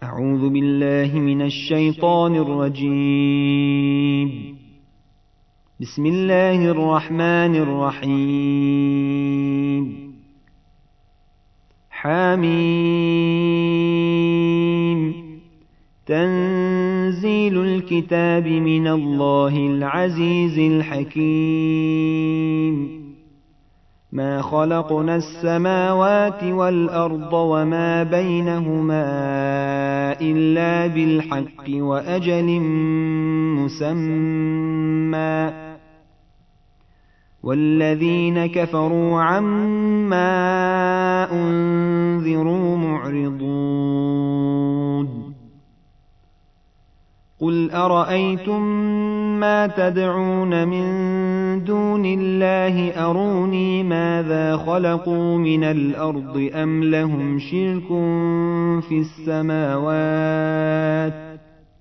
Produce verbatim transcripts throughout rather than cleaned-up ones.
أعوذ بالله من الشيطان الرجيم. بسم الله الرحمن الرحيم. حميم. تنزيل الكتاب من الله العزيز الحكيم. ما خلقنا السماوات والأرض وما بينهما إلا بالحق وأجل مسمى، والذين كفروا عما أنذروا معرضون. قل أرأيتم ما تدعون من دون الله أروني ماذا خلقوا من الأرض أم لهم شرك في السماوات،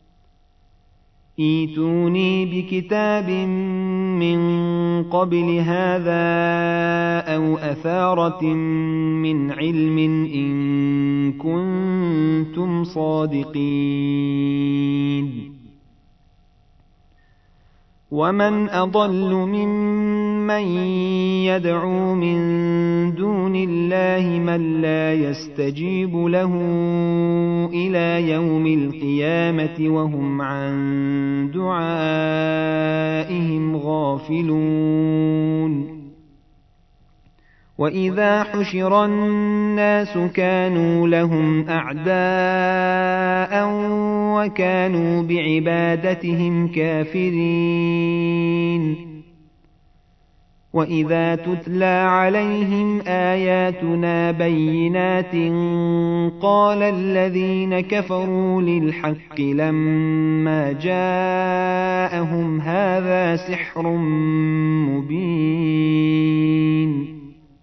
ائتوني بكتاب من قبل هذا أو أثارة من علم إن كنتم صادقين. ومن أضل ممن يدعو من دون الله من لا يستجيب له إلى يوم القيامة وهم عن دعائهم غافلون. وإذا حشر الناس كانوا لهم أعداء وكانوا بعبادتهم كافرين. وإذا تتلى عليهم آياتنا بينات قال الذين كفروا للحق لما جاءهم هذا سحر مبين.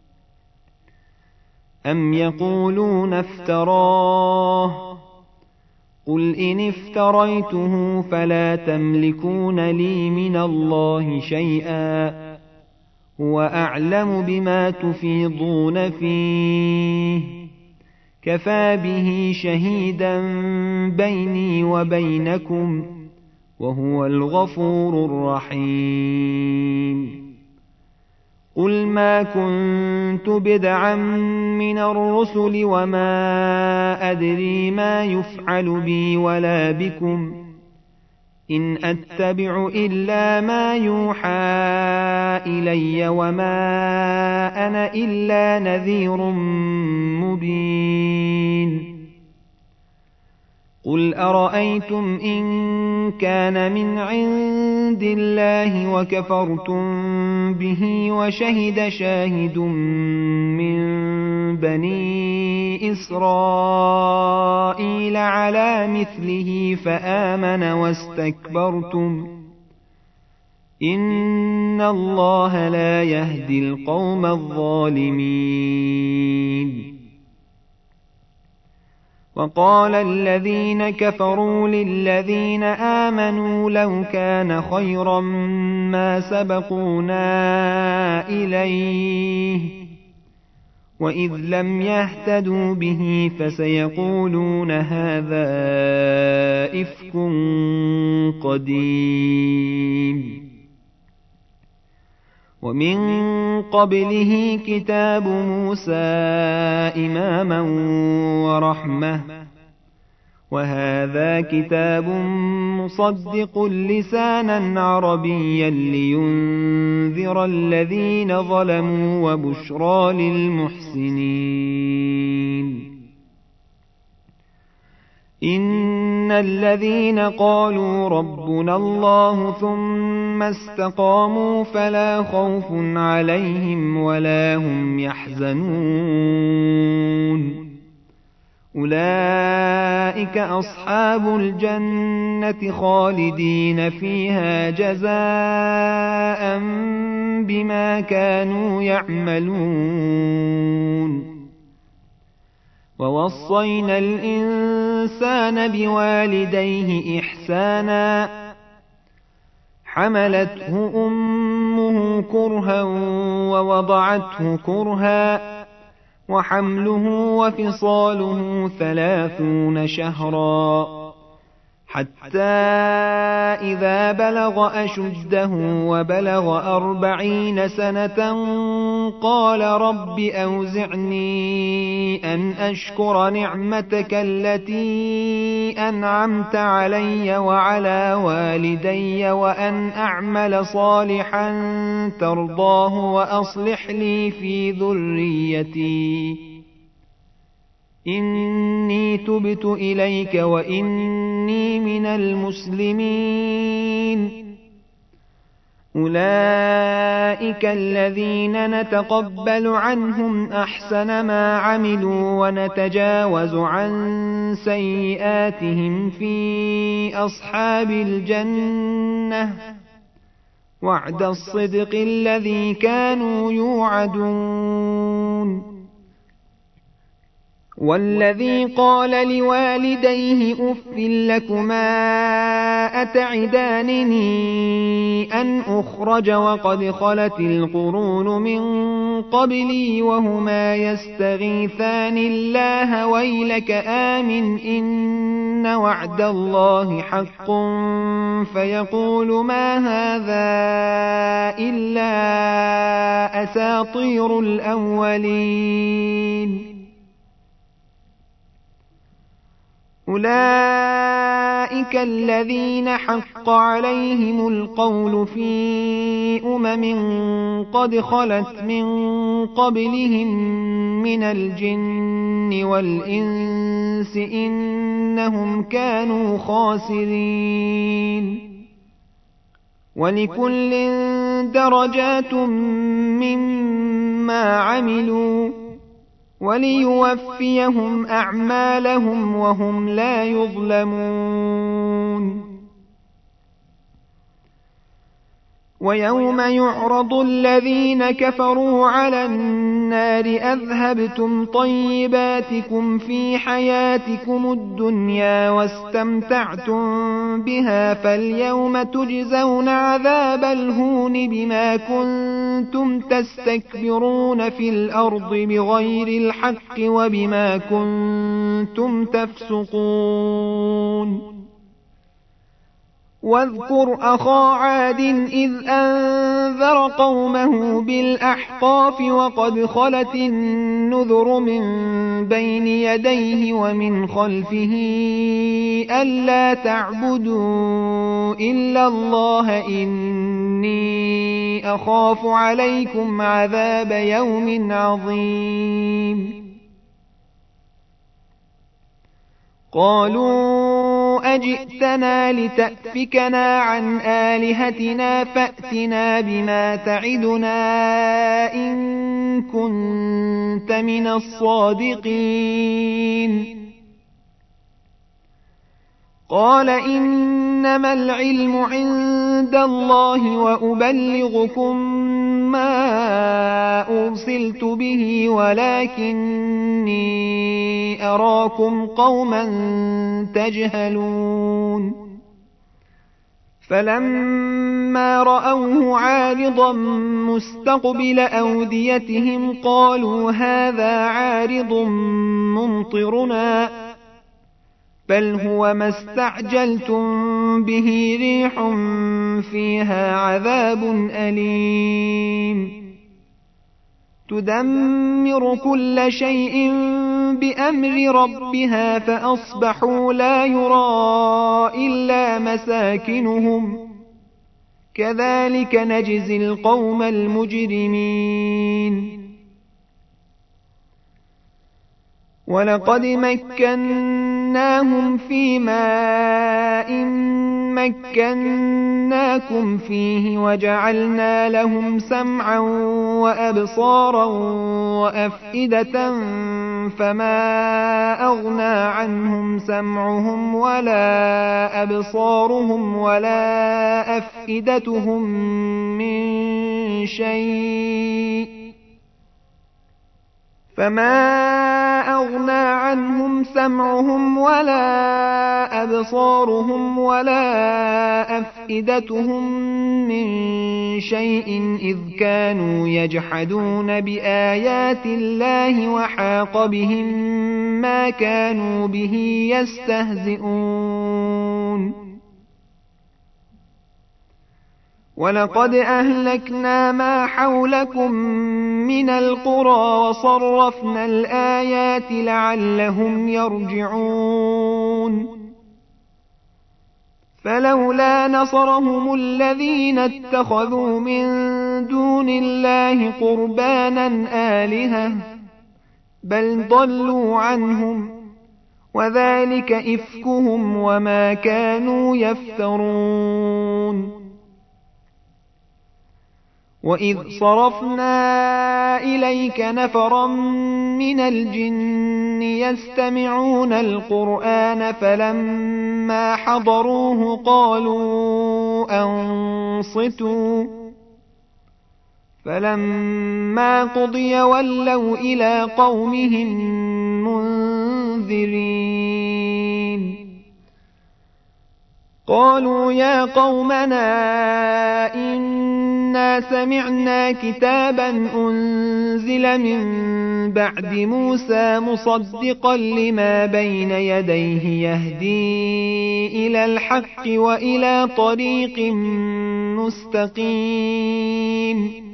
أم يقولون افتراه، قل إن افتريته فلا تملكون لي من الله شيئا، هو أعلم بما تفيضون فيه، كفى به شهيدا بيني وبينكم، وهو الغفور الرحيم. قل ما كنت بدعا من الرسل وما أدري ما يفعل بي ولا بكم، إن أتبع إلا ما يوحى إلي وما أنا إلا نذير مبين. قل أرأيتم إن كان من عند الله وكفرتم به وشهد شاهد من بني إسرائيل على مثله فآمن واستكبرتم، إن الله لا يهدي القوم الظالمين. وقال الذين كفروا للذين آمنوا لو كان خيرا ما سبقونا إليه، وإذ لم يهتدوا به فسيقولون هذا إفك قديم. ومن قبله كتاب موسى إماما ورحمة، وهذا كتاب مصدق لسانا عربيا لينذر الذين ظلموا وبشرى للمحسنين. إن الذين قالوا ربنا الله ثم استقاموا فلا خوف عليهم ولا هم يحزنون، أولئك أصحاب الجنة خالدين فيها جزاء بما كانوا يعملون. ووصينا الإنسان بوالديه إحسانا، حملته أمه كرها ووضعته كرها وحمله وفصاله ثلاثون شهرا حتى إذا بلغ أشده وبلغ أربعين سنة قال رب أوزعني أن أشكر نعمتك التي أنعمت علي وعلى والدي وأن أعمل صالحا ترضاه وأصلح لي في ذريتي إني تبت إليك وإني من المسلمين. أولئك الذين نتقبل عنهم أحسن ما عملوا ونتجاوز عن سيئاتهم في أصحاب الجنة وعد الصدق الذي كانوا يوعدون. والذي قال لوالديه أف لكما أتعدانني أن أخرج وقد خلت القرون من قبلي وهما يستغيثان الله ويلك آمن إن وعد الله حق فيقول ما هذا إلا أساطير الأولين. أولئك الذين حق عليهم القول في أمم قد خلت من قبلهم من الجن والإنس إنهم كانوا خاسرين. ولكل درجات مما عملوا وليوفيهم أعمالهم وهم لا يظلمون. ويوم يعرض الذين كفروا على النار أذهبتم طيباتكم في حياتكم الدنيا واستمتعتم بها فاليوم تجزون عذاب الهون بما كنتم تستكبرون في الأرض بغير الحق وبما كنتم تفسقون. واذكر أخا عاد إذ أنذر قومه بالأحقاف وقد خلت النذر من بين يديه ومن خلفه ألا تعبدوا إلا الله إني أخاف عليكم عذاب يوم عظيم. قالوا أجئتنا لتأفكنا عن آلهتنا فأتنا بما تعدنا إن كنت من الصادقين. قال إنما العلم عند الله وأبلغكم ما أرسلت به ولكني أراكم قوما تجهلون. فلما رأوه عارضا مستقبل أوديتهم قالوا هذا عارض ممطرنا بل هو ما استعجلتم به ريح فيها عذاب أليم تدمر كل شيء بأمر ربها فأصبحوا لا يرى إلا مساكنهم كذلك نجزي القوم المجرمين. ولقد مكناهم في ماء مكناكم فيه وجعلنا لهم سمعا وأبصارا وأفئدة فما أغنى عنهم سمعهم ولا أبصارهم ولا أفئدتهم من شيء فما أغنى عنهم سمعهم ولا أبصارهم ولا أفئدتهم من شيء إذ كانوا يجحدون بآيات الله وحاق بهم ما كانوا به يستهزئون ولقد أهلكنا ما حولكم من القرى وصرفنا الآيات لعلهم يرجعون فلولا نصرهم الذين اتخذوا من دون الله قربانا آلهة بل ضلوا عنهم وذلك إفكهم وما كانوا يفترون وإذ صرفنا إليك نفرا من الجن يستمعون القرآن فلما حضروه قالوا أنصتوا فلما قضي ولوا إلى قومهم منذرين قالوا يا قومنا إنا سمعنا كتابا أنزل من بعد موسى مصدقا لما بين يديه يهدي إلى الحق وإلى طريق مستقيم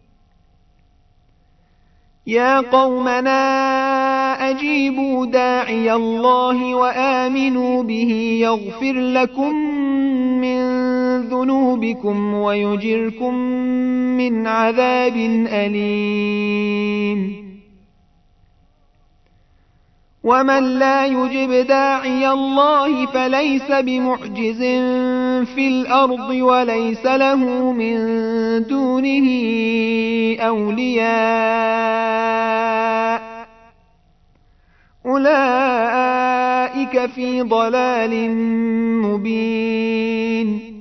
يا قومنا أجيبوا داعي الله وآمنوا به يغفر لكم من ذنوبكم ويجركم من عذاب أليم ومن لا يجب داعي الله فليس بمعجز في الأرض وليس له من دونه أولياء أولئك في ضلال مبين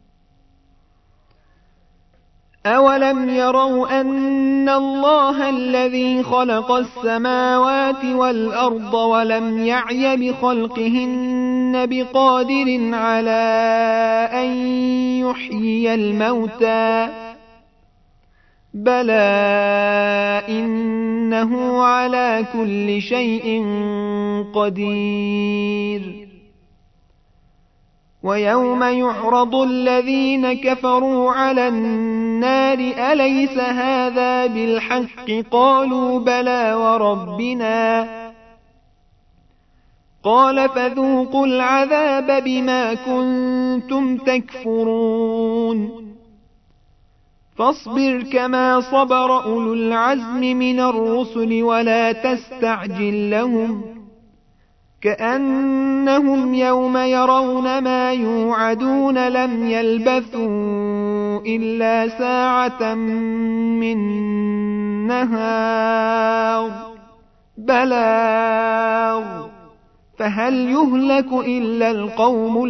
أولم يروا أن الله الذي خلق السماوات والأرض ولم يعي بخلقهن بقادر على أن يحيي الموتى بلى إنه على كل شيء قدير ويوم يعرض الذين كفروا على النار أليس هذا بالحق قالوا بلى وربنا قال فذوقوا العذاب بما كنتم تكفرون فاصبر كما صبر أولو العزم من الرسل ولا تستعجل لهم كأنهم يوم يرون ما يوعدون لم يلبثوا إلا ساعة من نهار بلاغ فهل يهلك إلا القوم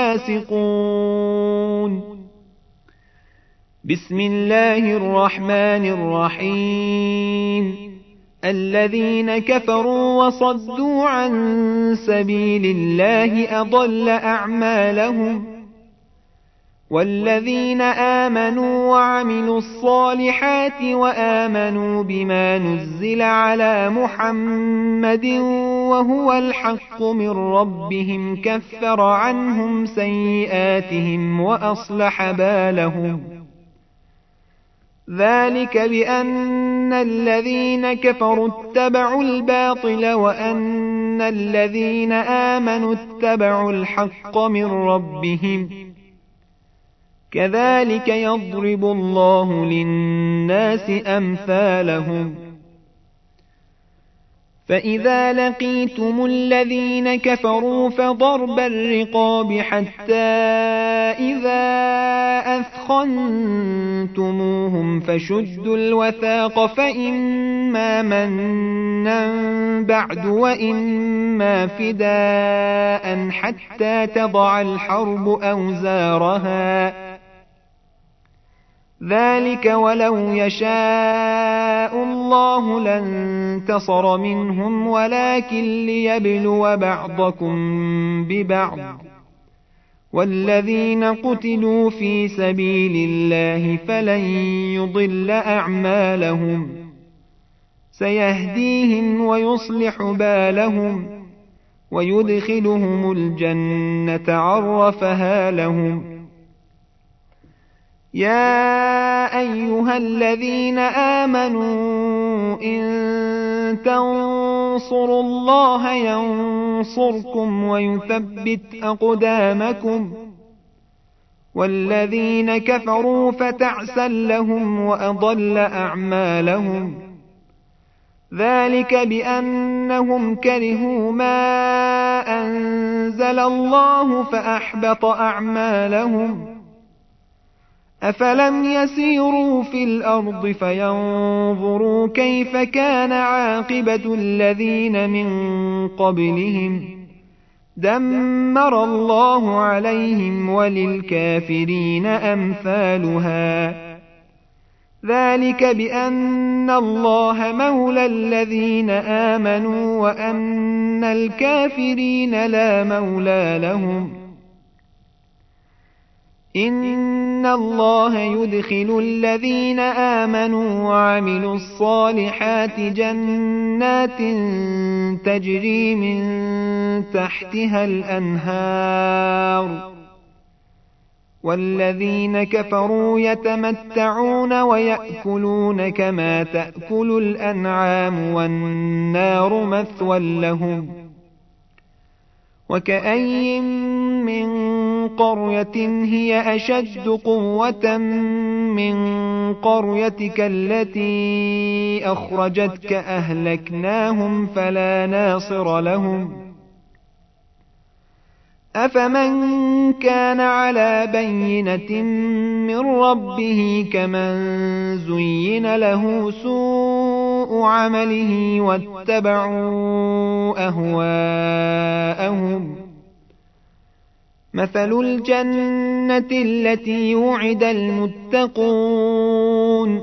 الفاسقون بسم الله الرحمن الرحيم الذين كفروا وصدوا عن سبيل الله أضل أعمالهم والذين آمنوا وعملوا الصالحات وآمنوا بما نزل على محمد وهو الحق من ربهم كفر عنهم سيئاتهم وأصلح بالهم ذلك بأن الذين كفروا اتبعوا الباطل وأن الذين آمنوا اتبعوا الحق من ربهم كذلك يضرب الله للناس أمثالهم فإذا لقيتم الذين كفروا فضرب الرقاب حتى إذا أثخنتموهم فشدوا الوثاق فإما منا بعد وإما فداء حتى تضع الحرب أوزارها ذلك ولو يشاء الله الله لانتصر منهم ولكن ليبلو بعضكم ببعض والذين قتلوا في سبيل الله فلن يضل أعمالهم سيهديهم ويصلح بالهم ويدخلهم الجنة عرفها لهم. يا أيها الذين آمنوا إن تنصروا الله ينصركم ويثبت أقدامكم والذين كفروا فتعسا لهم وأضل أعمالهم ذلك بأنهم كرهوا ما أنزل الله فأحبط أعمالهم أفلم يسيروا في الأرض فينظروا كيف كان عاقبة الذين من قبلهم دمر الله عليهم وللكافرين أمثالها ذلك بأن الله مولى الذين آمنوا وأن الكافرين لا مولى لهم. إن الله يدخل الذين آمنوا وعملوا الصالحات جنات تجري من تحتها الأنهار والذين كفروا يتمتعون ويأكلون كما تأكل الأنعام والنار مثوى لهم. وكأي من قرية هي أشد قوة من قريتك التي أخرجتك أهلكناهم فلا ناصر لهم. أفمن كان على بينة من ربه كمن زين له سوء عمله واتبعوا أهواءهم مثل الجنة التي وعد المتقون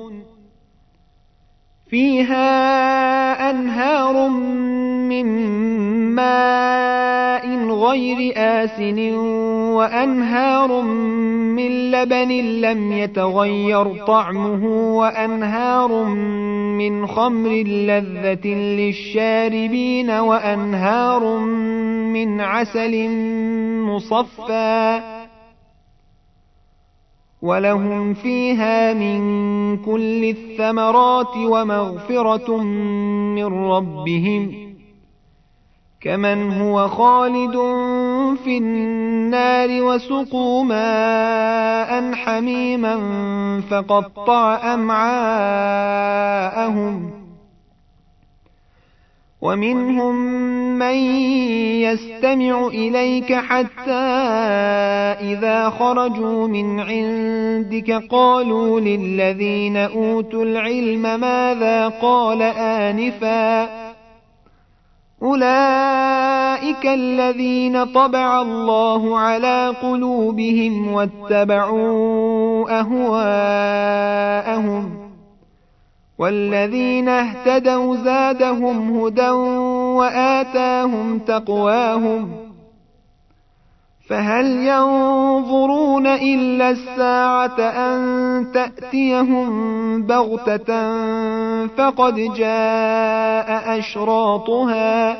فيها أنهار من ماء غير آسن وأنهار من لبن لم يتغير طعمه وأنهار من خمر لذة للشاربين وأنهار من عسل مصفى ولهم فيها من كل الثمرات ومغفرة من ربهم كمن هو خالد في النار وسقوا ماء حميما فقطع أمعاءهم ومنهم من يستمع إليك حتى إذا خرجوا من عندك قالوا للذين أوتوا العلم ماذا قال آنفا أولئك الذين طبع الله على قلوبهم واتبعوا أهواءهم والذين اهتدوا زادهم هدى وآتاهم تقواهم فهل ينظرون إلا الساعة أن تأتيهم بغتة فقد جاء أشراطها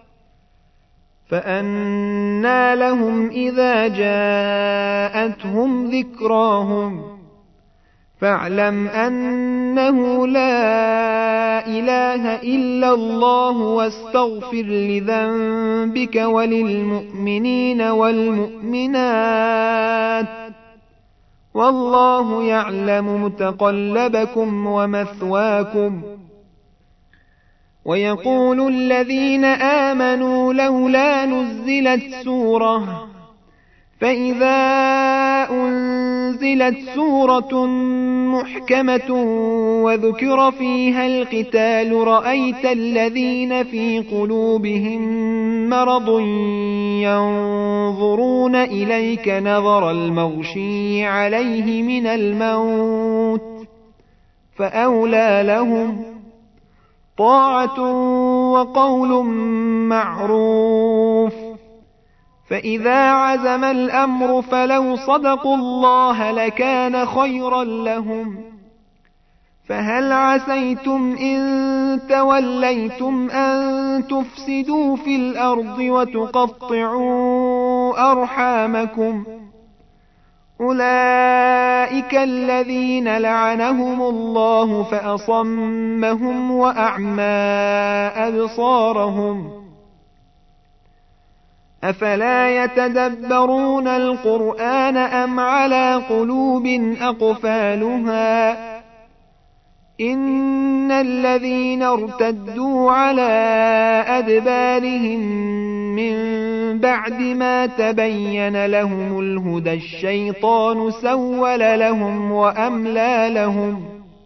فأنى لهم إذا جاءتهم ذكراهم فاعلم أنه لا إله إلا الله واستغفر لذنبك وللمؤمنين والمؤمنات والله يعلم متقلبكم ومثواكم. ويقول الذين آمنوا لولا نزلت سورة فإذا أنزلت سورة محكمة وذكر فيها القتال رأيت الذين في قلوبهم مرض ينظرون إليك نظر المغشي عليه من الموت فأولى لهم طاعة وقول معروف. فإذا عزم الأمر فلو صدقوا الله لكان خيرا لهم. فهل عسيتم إن توليتم أن تفسدوا في الأرض وتقطعوا أرحامكم؟ أولئك الذين لعنهم الله فأصمهم وأعمى أبصارهم. أفلا يتدبرون القرآن أم على قلوب أقفالها؟ إن الذين ارتدوا على أدبارهم من بعد ما تبين لهم الهدى الشيطان سول لهم وأملى لهم.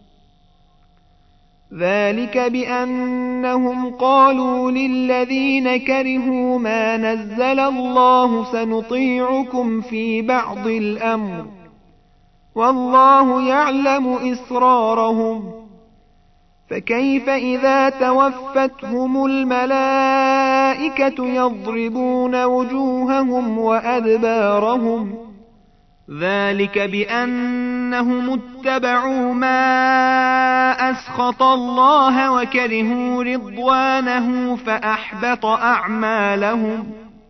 ذلك بأنهم قالوا للذين كرهوا ما نزل الله سنطيعكم في بعض الأمر والله يعلم إسرارهم. فكيف إذا توفتهم الملائكة يضربون وجوههم وأدبارهم؟ ذلك بأنهم اتبعوا ما أسخط الله وكرهوا رضوانه فأحبط أعمالهم.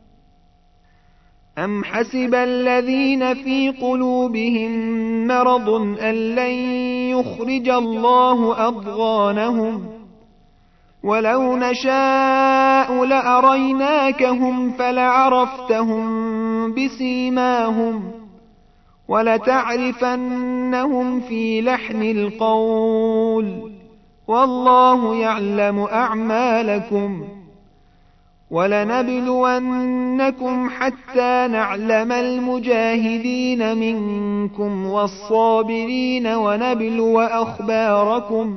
أم حسب الذين في قلوبهم مرض أن لن يخرج الله أضغانهم؟ ولو نشاء لأريناكهم فلعرفتهم بسيماهم ولتعرفنهم في لحن القول والله يعلم أعمالكم. ولنبلونكم حتى نعلم المجاهدين منكم والصابرين ونبلو أخباركم.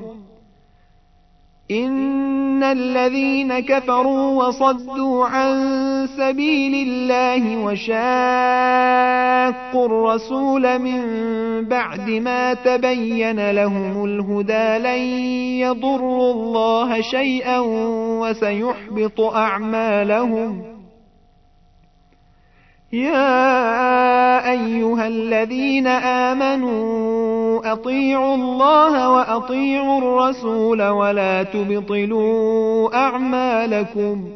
إن الذين كفروا وصدوا عن سبيل الله وشاقوا الرسول من بعد ما تبين لهم الهدى لن يضروا الله شيئا وسيحبط أعمالهم. يا أيها الذين آمنوا أطيعوا الله وأطيعوا الرسول ولا تبطلوا أعمالكم.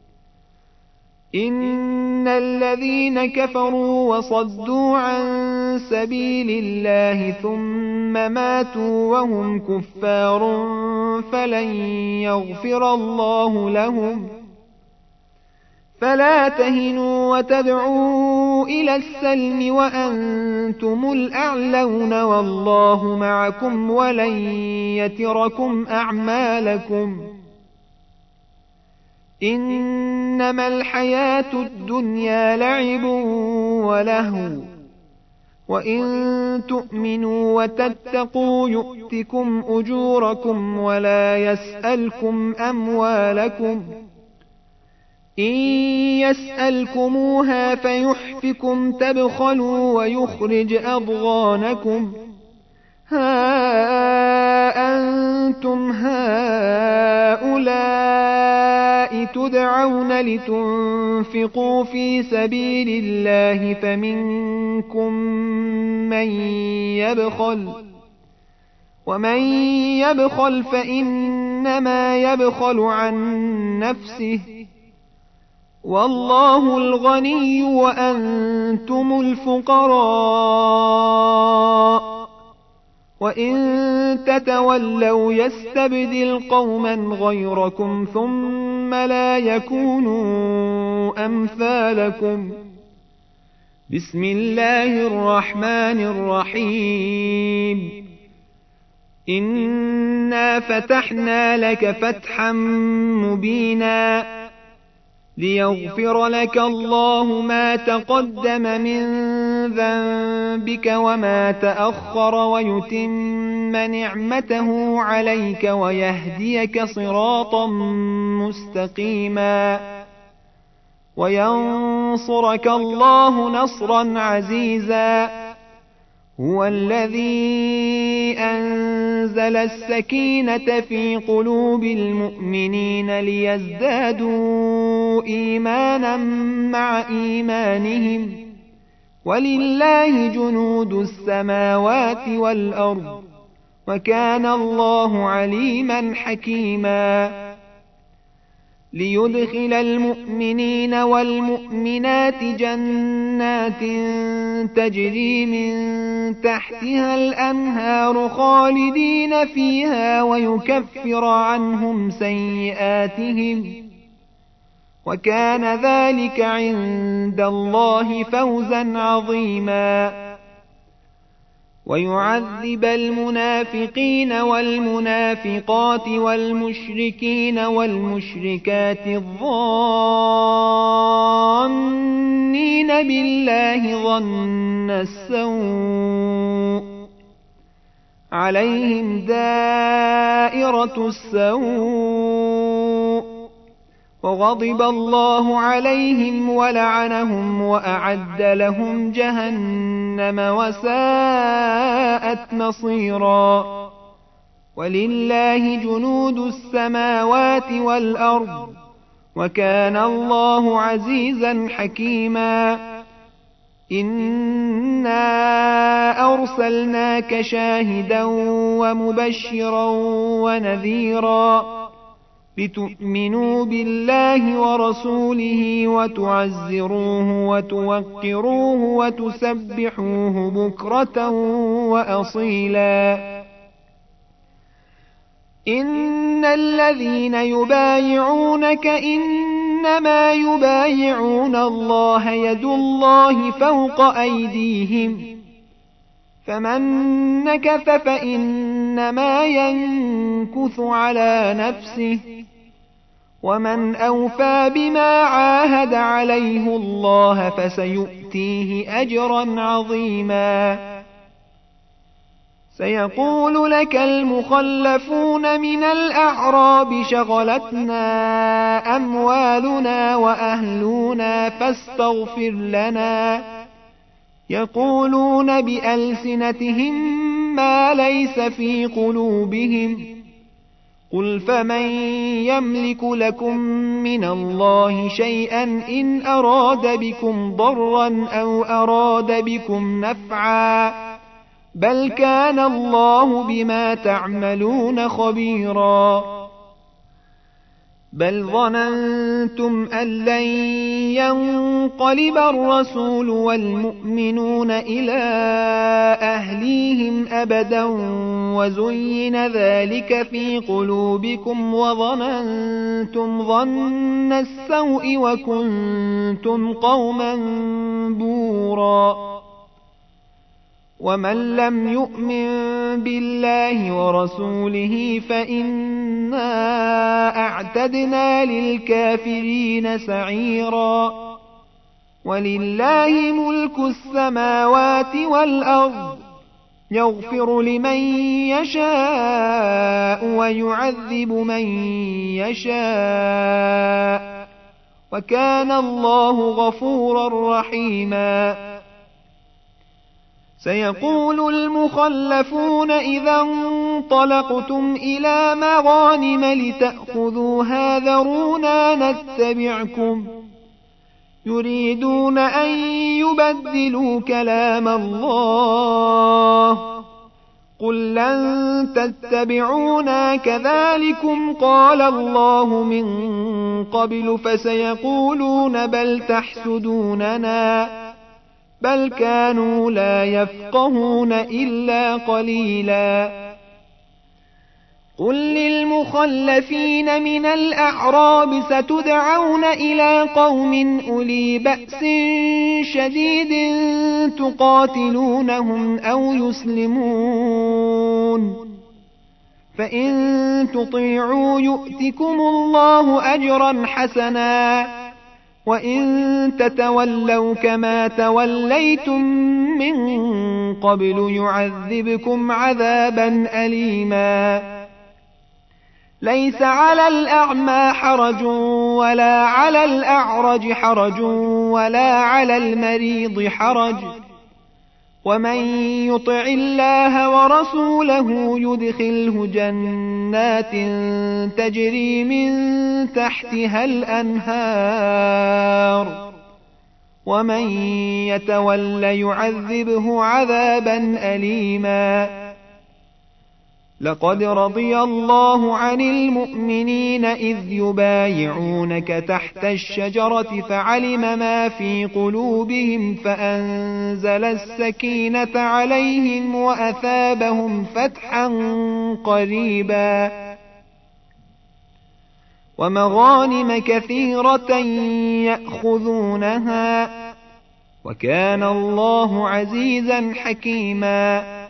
إن الذين كفروا وصدوا عن سبيل الله ثم ماتوا وهم كفار فلن يغفر الله لهم. فلا تهنوا وتدعوا إلى السلم وأنتم الأعلون والله معكم ولن يتركم أعمالكم. إنما الحياة الدنيا لعب ولهو وإن تؤمنوا وتتقوا يؤتكم أجوركم ولا يسألكم أموالكم. إن يسألكموها فيحفكم تبخلوا ويخرج أضغانكم. ها أنتم هؤلاء تدعون لتنفقوا في سبيل الله فمنكم من يبخل ومن يبخل فإنما يبخل عن نفسه والله الغني وأنتم الفقراء وإن تتولوا يستبدل قوما غيركم ثم لا يكونوا أمثالكم. بسم الله الرحمن الرحيم. إنا فتحنا لك فتحا مبينا ليغفر لك الله ما تقدم من ذنبك وما تأخر ويتم نعمته عليك ويهديك صراطا مستقيما وينصرك الله نصرا عزيزا هو الذي أنزل السكينة في قلوب المؤمنين ليزدادوا إيمانا مع إيمانهم ولله جنود السماوات والأرض وكان الله عليما حكيما ليدخل المؤمنين والمؤمنات جنات تجري من تحتها الأنهار خالدين فيها ويكفر عنهم سيئاتهم وكان ذلك عند الله فوزا عظيما ويعذب المنافقين والمنافقات والمشركين والمشركات الظانين بالله ظن السوء عليهم دائرة السوء وغضب الله عليهم ولعنهم وأعد لهم جهنم وساءت مصيرا ولله جنود السماوات والأرض وكان الله عزيزا حكيما إنا أرسلناك شاهدا ومبشرا ونذيرا لتؤمنوا بالله ورسوله وتعزروه وتوقروه وتسبحوه بكرة وأصيلا إن الذين يبايعونك إنما يبايعون الله يد الله فوق أيديهم فمن نكث فإنما ينكث على نفسه ومن أوفى بما عاهد عليه الله فسيؤتيه أجرا عظيما سيقول لك المخلفون من الأعراب شغلتنا أموالنا وأهلنا فاستغفر لنا يقولون بألسنتهم ما ليس في قلوبهم قل فمن يملك لكم من الله شيئا إن أراد بكم ضرا أو أراد بكم نفعا بل كان الله بما تعملون خبيرا بل ظننتم أن لن ينقلب الرسول والمؤمنون إلى أهليهم أبدا وزين ذلك في قلوبكم وظننتم ظن السوء وكنتم قوما بورا ومن لم يؤمن بالله ورسوله فإنا أعتدنا للكافرين سعيرا ولله ملك السماوات والأرض يغفر لمن يشاء ويعذب من يشاء وكان الله غفورا رحيما سيقول المخلفون إذا انطلقتم إلى مغانم لتأخذوها ذرونا نتبعكم يريدون أن يبدلوا كلام الله قل لن تتبعونا كذلكم قال الله من قبل فسيقولون بل تحسدوننا بل كانوا لا يفقهون إلا قليلا قل للمخلفين من الأعراب ستدعون إلى قوم أولي بأس شديد تقاتلونهم أو يسلمون فإن تطيعوا يؤتكم الله أجرا حسنا وإن تتولوا كما توليتم من قبل يعذبكم عذابا أليما ليس على الأعمى حرج ولا على الأعرج حرج ولا على المريض حرج ومن يطع الله ورسوله يدخله جنات تجري من تحتها الأنهار ومن يتول يعذبه عذابا أليما. لقد رضي الله عن المؤمنين إذ يبايعونك تحت الشجرة فعلم ما في قلوبهم فأنزل السكينة عليهم وأثابهم فتحا قريبا ومغانم كثيرة يأخذونها وكان الله عزيزا حكيما.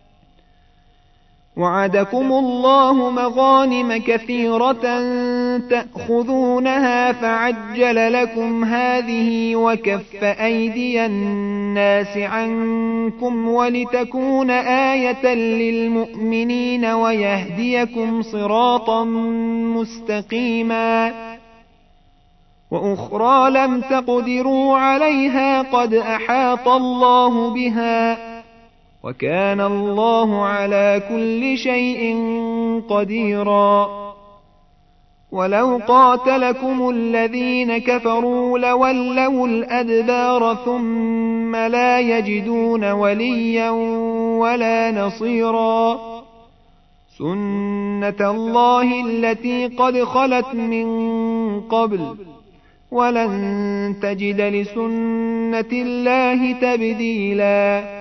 وعدكم الله مغانم كثيرة تأخذونها فعجل لكم هذه وكف أيدي الناس عنكم ولتكون آية للمؤمنين ويهديكم صراطا مستقيما. وأخرى لم تقدروا عليها قد أحاط الله بها وكان الله على كل شيء قديرا. ولو قاتلكم الذين كفروا لولوا الأدبار ثم لا يجدون وليا ولا نصيرا. سنة الله التي قد خلت من قبل ولن تجد لسنة الله تبديلا.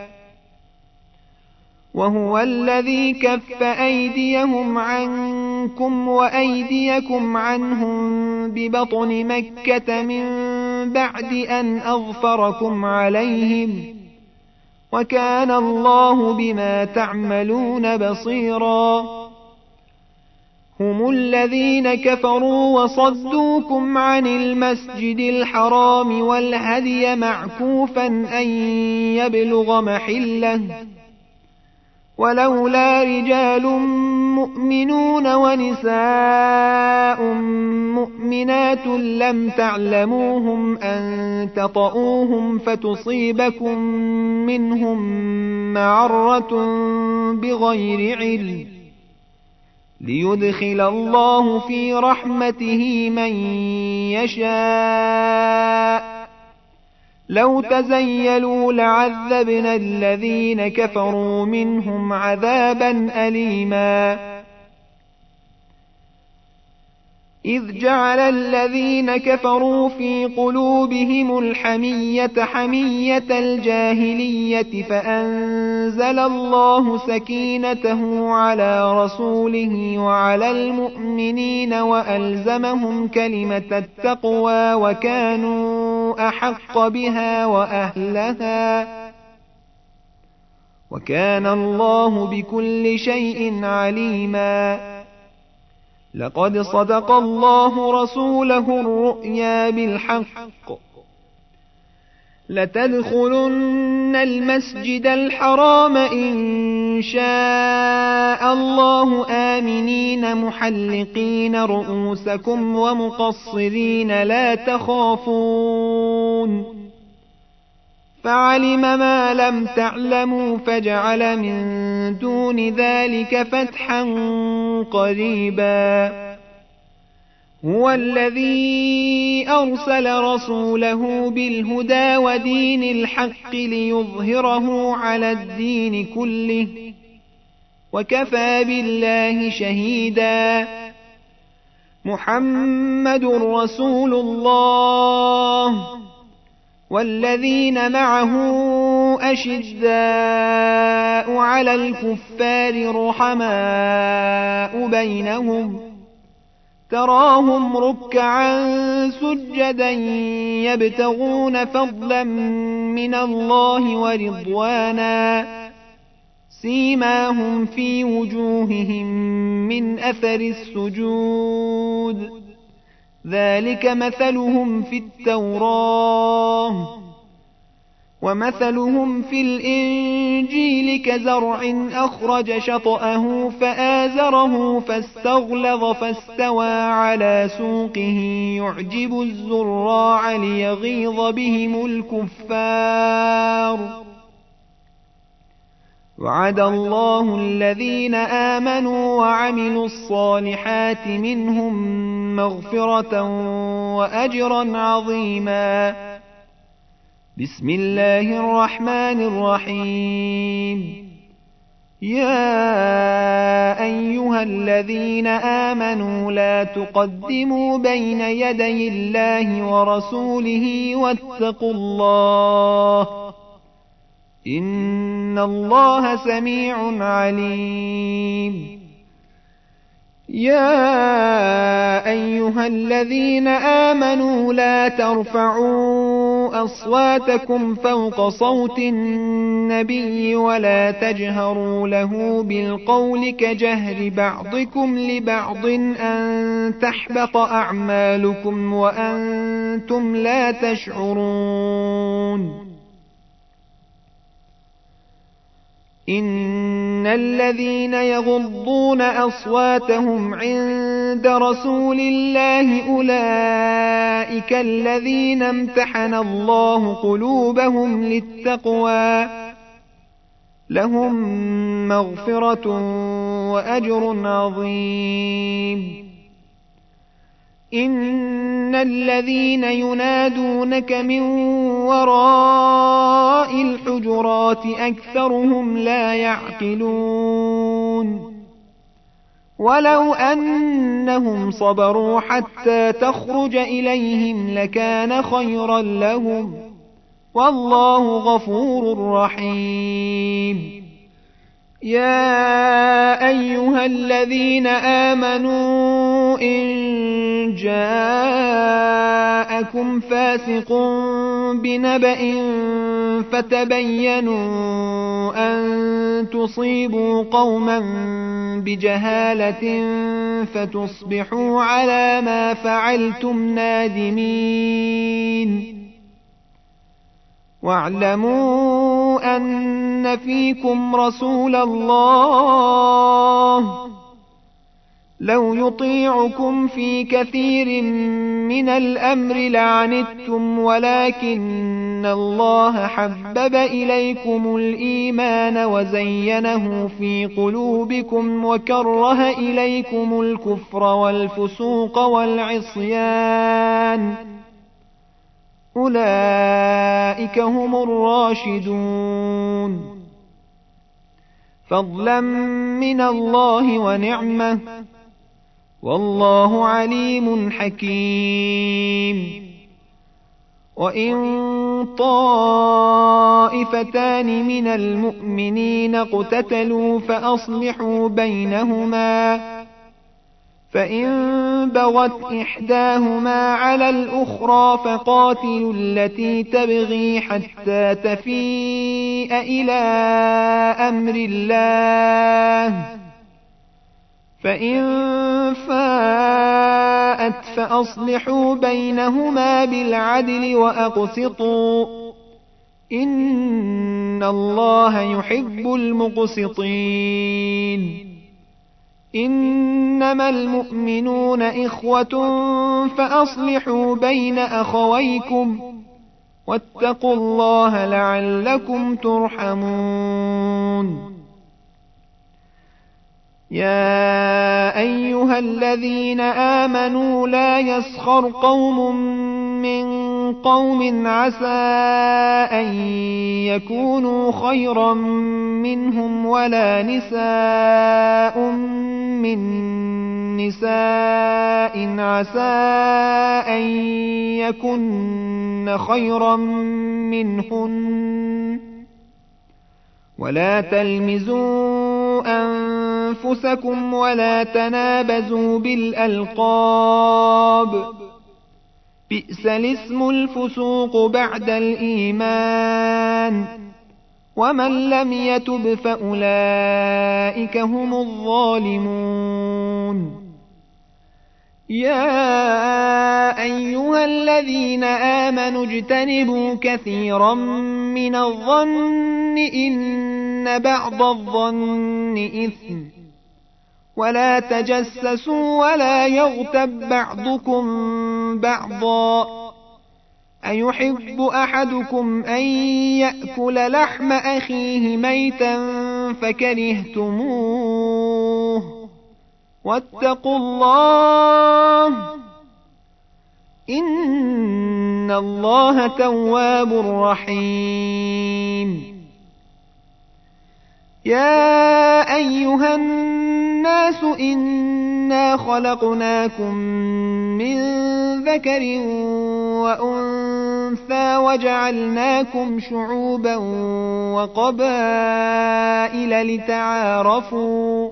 وهو الذي كف أيديهم عنكم وأيديكم عنهم ببطن مكة من بعد أن أظفركم عليهم وكان الله بما تعملون بصيرا. هم الذين كفروا وصدوكم عن المسجد الحرام والهدي معكوفا أن يبلغ محله ولولا رجال مؤمنون ونساء مؤمنات لم تعلموهم أن تطؤوهم فتصيبكم منهم معرة بغير علم ليدخل الله في رحمته من يشاء. لو تزيلوا لعذبنا الذين كفروا منهم عذابا أليما. إذ جعل الذين كفروا في قلوبهم الحمية حمية الجاهلية فأنزل الله سكينته على رسوله وعلى المؤمنين وألزمهم كلمة التقوى وكانوا أحق بها وأهلها وكان الله بكل شيء عليما. لقد صدق الله رسوله الرؤيا بالحق لتدخلن المسجد الحرام إن شاء الله آمنين محلقين رؤوسكم ومقصرين لا تخافون فعلم ما لم تعلموا فجعل من دون ذلك فتحا قريبا. هو الذي أرسل رسوله بالهدى ودين الحق ليظهره على الدين كله وكفى بالله شهيدا. محمد رسول الله والذين معه أشداء على الكفار رحماء بينهم تراهم ركعا سجدا يبتغون فضلا من الله ورضوانا سيماهم في وجوههم من أثر السجود ذلك مثلهم في التوراة ومثلهم في الإنجيل كزرع أخرج شطأه فآزره فاستغلظ فاستوى على سوقه يعجب الزراع ليغيظ بهم الكفار وعد الله الذين آمنوا وعملوا الصالحات منهم مغفرة وأجرا عظيما. بسم الله الرحمن الرحيم. يا أيها الذين آمنوا لا تقدموا بين يدي الله ورسوله واتقوا الله إن الله سميع عليم. يا أيها الذين آمنوا لا ترفعوا أصواتكم فوق صوت النبي ولا تجهروا له بالقول كجهر بعضكم لبعض أن تحبط أعمالكم وأنتم لا تشعرون. إن الذين يغضون أصواتهم عند رسول الله أولئك الذين امتحن الله قلوبهم للتقوى لهم مغفرة وأجر عظيم. إن الذين ينادونك من وراء الحجرات أكثرهم لا يعقلون. ولو أنهم صبروا حتى تخرج إليهم لكان خيرا لهم والله غفور رحيم. يا أيها الذين آمنوا إن جاءكم فاسق بنبأ فتبينوا أن تصيبوا قوما بجهالة فتصبحوا على ما فعلتم نادمين. واعلموا أن فيكم رسول الله لو يطيعكم في كثير من الأمر لعنتم ولكن الله حبب إليكم الإيمان وزينه في قلوبكم وكره إليكم الكفر والفسوق والعصيان أولئك هم الراشدون. فضلا من الله ونعمة والله عليم حكيم. وإن طائفتان من المؤمنين اقتتلوا فأصلحوا بينهما فإن بغت إحداهما على الأخرى فقاتلوا التي تبغي حتى تفيء إلى أمر الله فإن فاءت فأصلحوا بينهما بالعدل وأقسطوا إن الله يحب المقسطين. إنما المؤمنون إخوة فأصلحوا بين أخويكم واتقوا الله لعلكم ترحمون. يا أيها الذين آمنوا لا يسخر قوم من قوم عسى أن يكونوا خيرا منهم ولا نساء من نساء عسى أن يكن خيرا منهن ولا تلمزوا أنفسكم ولا تنابزوا بالألقاب بئس الاسم الفسوق بعد الإيمان ومن لم يتب فأولئك هم الظالمون. يا أيها الذين آمنوا اجتنبوا كثيرا من الظن إن بعض الظن إثم ولا تجسسوا ولا يغتب بعضكم بعضا أيحب أحدكم أن يأكل لحم أخيه ميتا فكرهتموه واتقوا الله إن الله تواب رحيم. يا أيها الناس إنا خلقناكم من ذكر وأنثى وجعلناكم شعوبا وقبائل لتعارفوا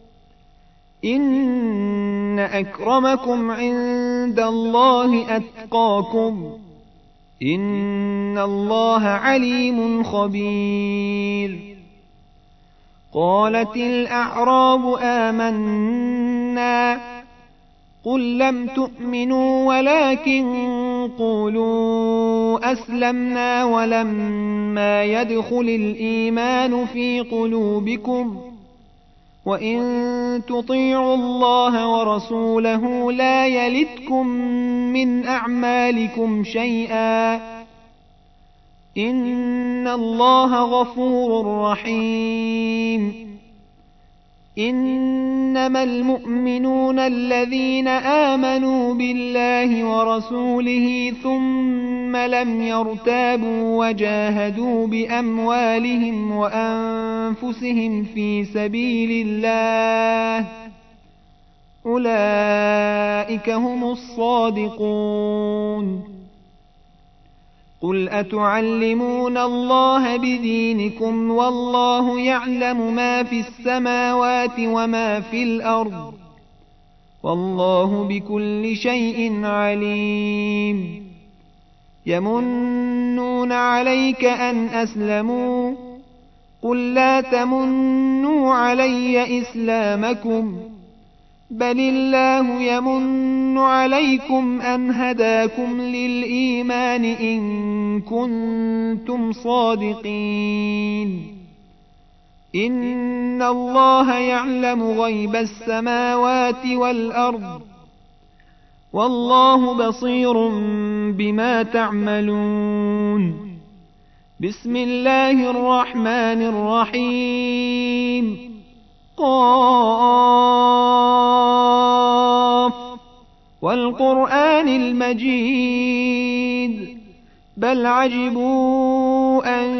إن أكرمكم عند الله أتقاكم إن الله عليم خبير. قالت الأعراب آمنا قل لم تؤمنوا ولكن قولوا أسلمنا ولما يدخل الإيمان في قلوبكم وإن تطيعوا الله ورسوله لا يلتكم من أعمالكم شيئا إن الله غفور رحيم. إنما المؤمنون الذين آمنوا بالله ورسوله ثم لم يرتابوا وجاهدوا بأموالهم وأنفسهم في سبيل الله أولئك هم الصادقون. قل أتعلمون الله بدينكم والله يعلم ما في السماوات وما في الأرض والله بكل شيء عليم. يمنون عليك أن أسلموا قل لا تمنوا علي إسلامكم بل الله يمن عليكم أن هداكم للإيمان إن كنتم صادقين. إن الله يعلم غيب السماوات والأرض والله بصير بما تعملون. بسم الله الرحمن الرحيم. قاف والقرآن المجيد بل عجبوا أن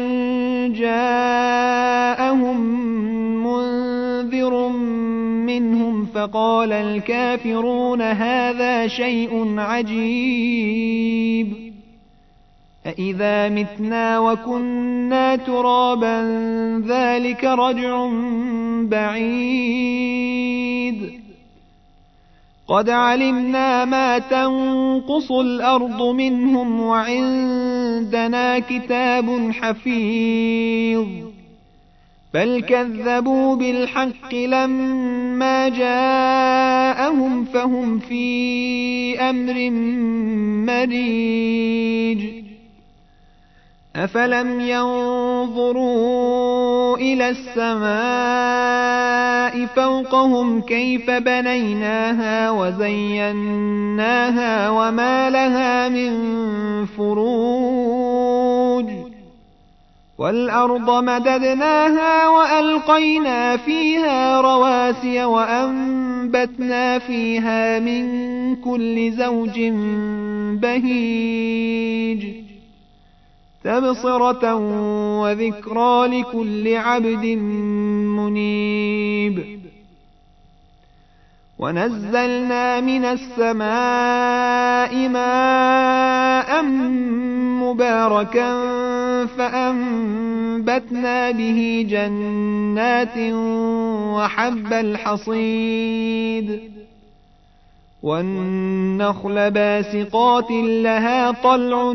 جاءهم منذر منهم فقال الكافرون هذا شيء عجيب أإذا متنا وكنا ترابا ذلك رجع بعيد. قد علمنا ما تنقص الأرض منهم وعندنا كتاب حفيظ بل كذبوا بالحق لما جاءهم فهم في أمر مريج. أفلم ينظروا إلى السماء فوقهم كيف بنيناها وزيناها وما لها من فروج والأرض مددناها وألقينا فيها رواسي وأنبتنا فيها من كل زوج بهيج تبصرة وذكرى لكل عبد منيب. ونزلنا من السماء ماء مباركا فأنبتنا به جنات وحب الحصيد والنخل باسقات لها طلع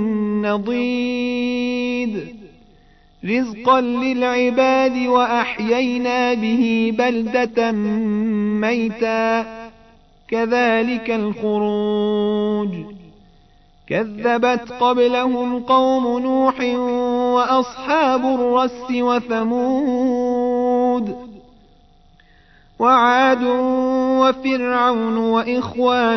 نضيد رزقا للعباد وأحيينا به بلدة ميتا كذلك الخروج. كذبت قبلهم قوم نوح وأصحاب الرس وثمود وعاد وفرعون وإخوان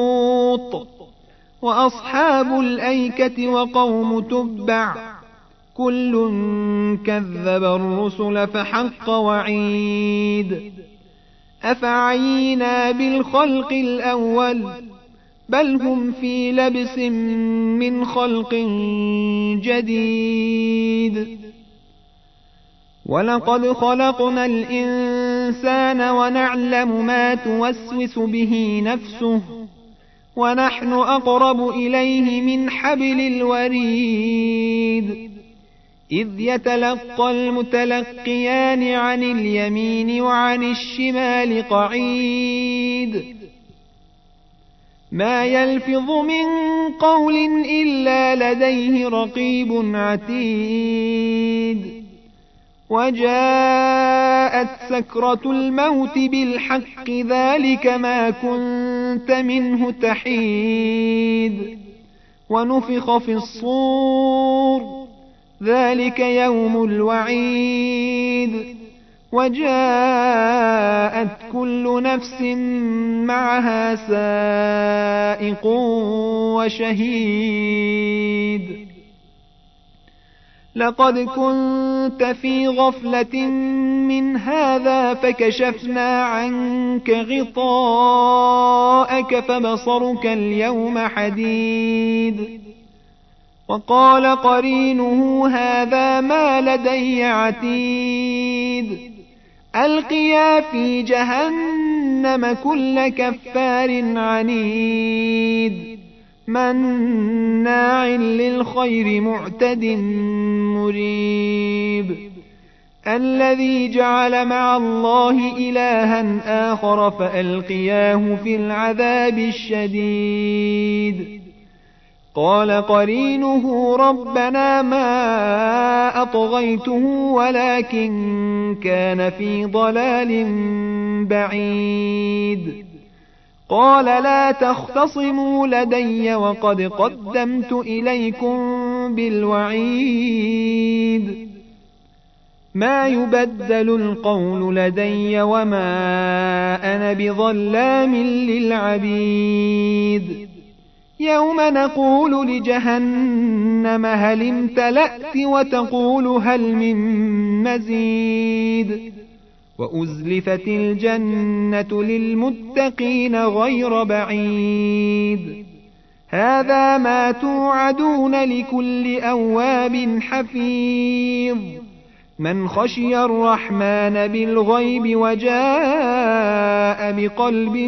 لوط وأصحاب الأيكة وقوم تبع كل كذب الرسل فحق وعيد أفعينا بالخلق الأول بل هم في لبس من خلق جديد ولقد خلقنا الإنسان ونعلم ما توسوس به نفسه ونحن أقرب إليه من حبل الوريد إذ يتلقى المتلقيان عن اليمين وعن الشمال قعيد ما يلفظ من قول إلا لديه رقيب عتيد وجاءت سكرة الموت بالحق ذلك ما كنت منه تحيد ونفخ في الصور ذلك يوم الوعيد وجاءت كل نفس معها سائق وشهيد لقد كنت في غفلة من هذا فكشفنا عنك غطاءك فبصرك اليوم حديد وقال قرينه هذا ما لدي عتيد ألقيا في جهنم كل كفار عنيد مناع للخير معتد مريب الذي جعل مع الله إلها آخر فألقياه في العذاب الشديد قال قرينه ربنا ما أطغيته ولكن كان في ضلال بعيد قال لا تختصموا لدي وقد قدمت إليكم بالوعيد ما يبدل القول لدي وما أنا بظلام للعبيد يوم نقول لجهنم هل امتلأت وتقول هل من مزيد وأزلفت الجنة للمتقين غير بعيد هذا ما توعدون لكل أواب حفيظ من خشي الرحمن بالغيب وجاء بقلب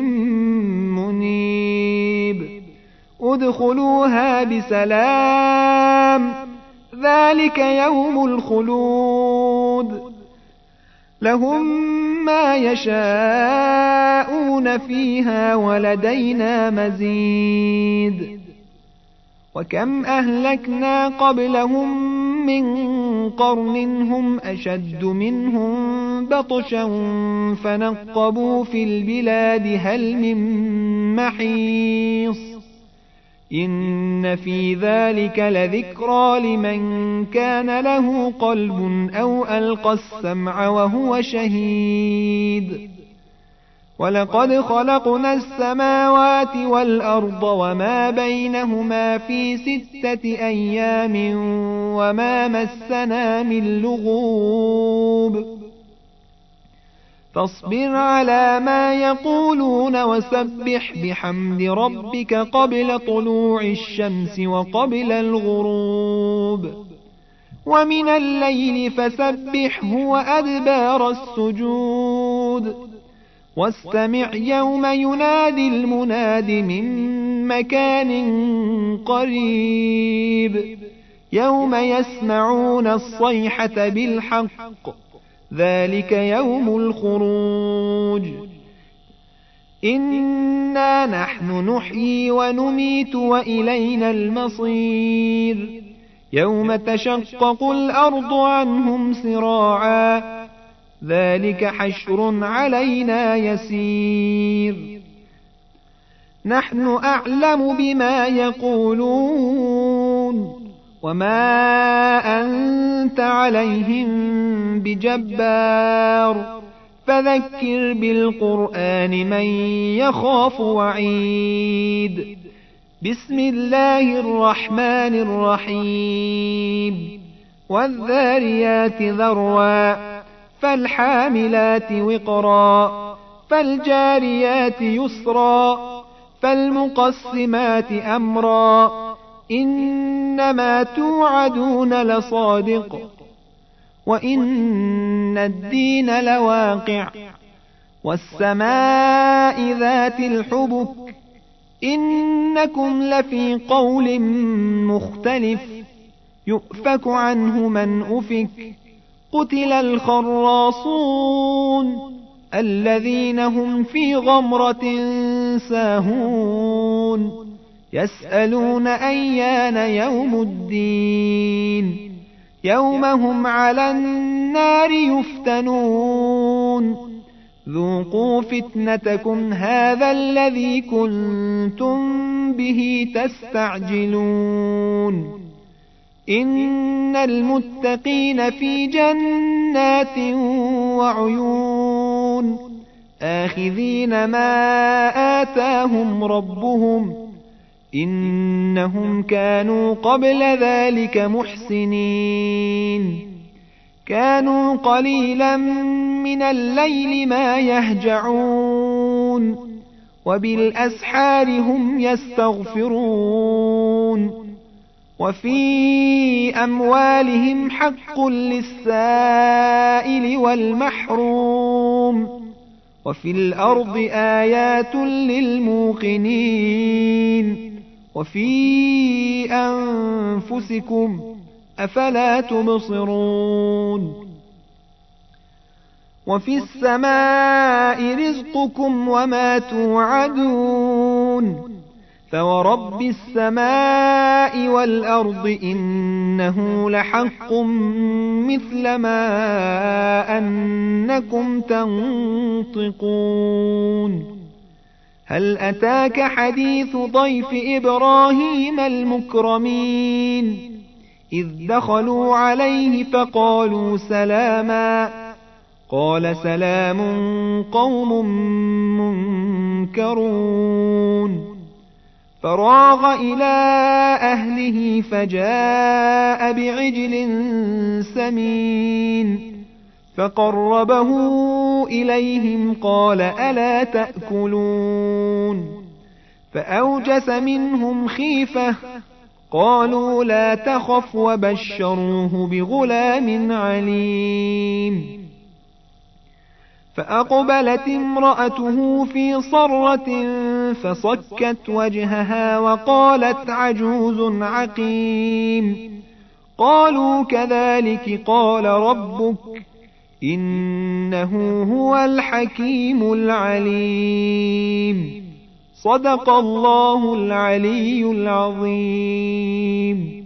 منيب ادخلوها بسلام ذلك يوم الخلود لهم ما يشاءون فيها ولدينا مزيد وكم أهلكنا قبلهم من قرن هم أشد منهم بطشا فنقبوا في البلاد هل من محيص إن في ذلك لذكرى لمن كان له قلب أو ألقى السمع وهو شهيد ولقد خلقنا السماوات والأرض وما بينهما في ستة أيام وما مسنا من لغوب فاصبر على ما يقولون وسبح بحمد ربك قبل طلوع الشمس وقبل الغروب ومن الليل فسبحه وأدبار السجود واستمع يوم ينادي المناد من مكان قريب يوم يسمعون الصيحة بالحق ذلك يوم الخروج إنا نحن نحيي ونميت وإلينا المصير يوم تشقق الأرض عنهم سراعا ذلك حشر علينا يسير نحن أعلم بما يقولون وما أنت عليهم بجبار فذكر بالقرآن من يخاف وعيد بسم الله الرحمن الرحيم والذاريات ذروا فالحاملات وقرا فالجاريات يسرا فالمقسمات أمرا إنما توعدون لصادق وإن الدين لواقع والسماء ذات الحبك إنكم لفي قول مختلف يؤفك عنه من أفك قتل الخراصون الذين هم في غمرة ساهون يسألون أيان يوم الدين يوم هم على النار يفتنون ذوقوا فتنتكم هذا الذي كنتم به تستعجلون إن المتقين في جنات وعيون آخذين ما آتاهم ربهم إنهم كانوا قبل ذلك محسنين كانوا قليلا من الليل ما يهجعون وبالأسحار هم يستغفرون وفي أموالهم حق للسائل والمحروم وفي الأرض آيات للموقنين وفي أنفسكم أفلا تبصرون وفي السماء رزقكم وما توعدون فورب السماء والأرض إنه لحق مثل ما أنكم تنطقون هل أتاك حديث ضيف إبراهيم المكرمين إذ دخلوا عليه فقالوا سلاما قال سلام قوم منكرون فراغ إلى أهله فجاء بعجل سمين فقربه إليهم قال ألا تأكلون فأوجس منهم خيفة قالوا لا تخف وبشروه بغلام عليم فأقبلت امرأته في صرة فصكت وجهها وقالت عجوز عقيم قالوا كذلك قال ربك إنه هو الحكيم العليم صدق الله العلي العظيم.